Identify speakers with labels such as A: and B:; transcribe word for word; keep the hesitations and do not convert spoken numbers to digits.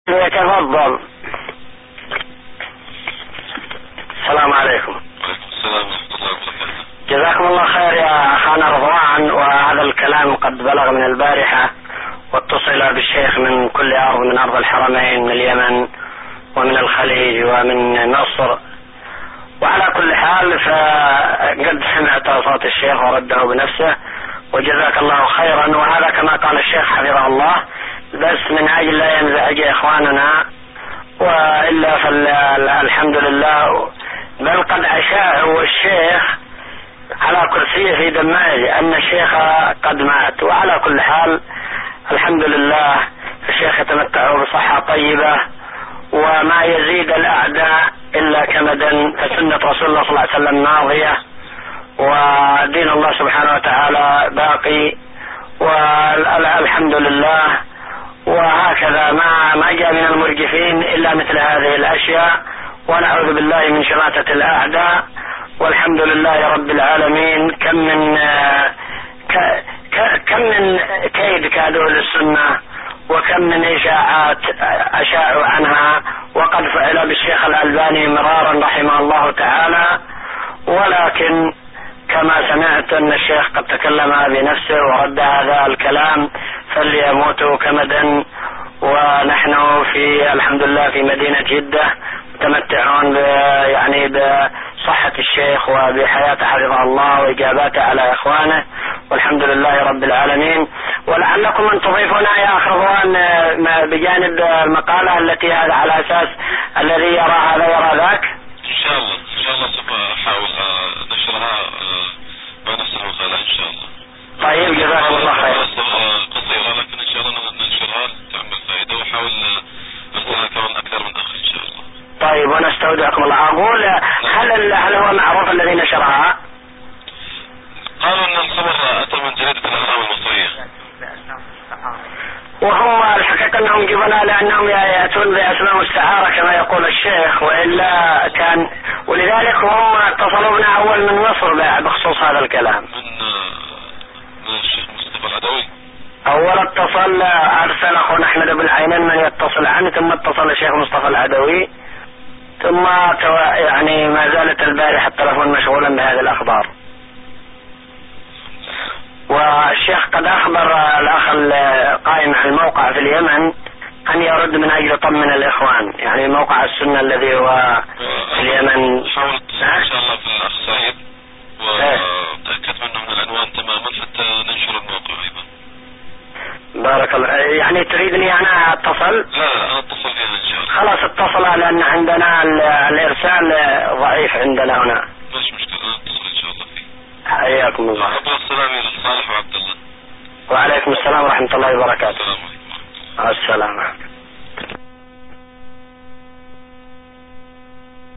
A: يتفضل. السلام عليكم.
B: وعليكم السلام ورحمة الله وبركاته.
A: جزاكم الله خير يا أخانا رضوان، وهذا الكلام قد بلغ من البارحة واتصل بالشيخ من كل أرض، من أرض الحرمين، من اليمن ومن الخليج ومن مصر. وعلى كل حال فقد سمعت صوت الشيخ ورده بنفسه، وجزاك الله خيرا. وهذا كما قال الشيخ حفظه الله، بس من أجل لا ينزعج إخواننا، وإلا فالحمد لله. بل قد أشاعوا الشيخ على كرسيه في دماج أن الشيخ قد مات. وعلى كل حال الحمد لله، الشيخ يتمتع بصحة طيبة، وما يزيد الأعداء إلا كمدا، فسنة رسول الله صلى الله عليه وسلم ماضية، ودين الله سبحانه وتعالى باقي، والحمد لله. وهكذا ما ما جاء من المرجفين إلا مثل هذه الأشياء، ونعوذ بالله من شماتة الأعداء. والحمد لله رب العالمين. كم من كم من كيد كادوا للسنة، وكم من إشاعات أشاعوا عنها، وقد فعل بالشيخ الألباني مرارا رحمه الله تعالى. ولكن كما سمعت أن الشيخ قد تكلم بنفسه ورد هذا الكلام، فليموتوا كمدا. ونحن في الحمد لله في مدينة جدة متمتعون يعني بصحة الشيخ وبحياته حفظه الله وإجاباته على إخوانه، والحمد لله رب العالمين. ولعلكم أن تضيفون يا أخ رضوان بجانب المقالة التي هذا على أساس الذي يرى هذا يرى ذاك.
B: إن شاء الله إن شاء الله سوف أحاول نشرها بنفس المقالة إن شاء الله.
A: طيب جزاكم الله خير.
B: قصيرة لكن إن شاء الله ننشرها تعمل فائدة، وحاول أرسلها كمان أكثر من أخ إن شاء الله.
A: طيب ونستودعكم الله. أقول هل هل هو معروف الذي نشرها؟
B: قالوا أن الخبر أتى من جريدة الأهرام المصرية،
A: وهم الحقيقة أنهم جبنا لأنهم يأتون بأسماء مستعارة كما يقول الشيخ، وإلا كان، ولذلك هم اتصلوا بنا أول من مصر بخصوص هذا الكلام.
B: من من الشيخ مصطفى العدوي.
A: أول اتصل أرسل أخونا أحمد بن عينان من يتصل عنه، ثم اتصل الشيخ مصطفى العدوي، ثم يعني ما زالت البارحة التلفون مشغولا بهذه الأخبار. والشيخ قد أخبر الأخ القائم على الموقع في اليمن أن يرد من أجل طمن الإخوان، يعني موقع السنة الذي هو في اليمن.
B: حاولت إن شاء الله في الأخ سعيد وتأكد منه من العنوان تماما حتى ننشر الموقع أيضا.
A: بارك الله. يعني تريدني أنا أتصل؟
B: لا أنا أتصل بها إن شاء الله.
A: خلاص اتصل، لأن عندنا الإرسال ضعيف عندنا هنا.
B: مش مشكلة، أنا أتصل إن شاء الله فيه.
A: حياكم الله.
B: السلام عليكم صالح وعبد الله.
A: وعليكم السلام ورحمة الله وبركاته.
B: السلام عليكم.
A: السلام.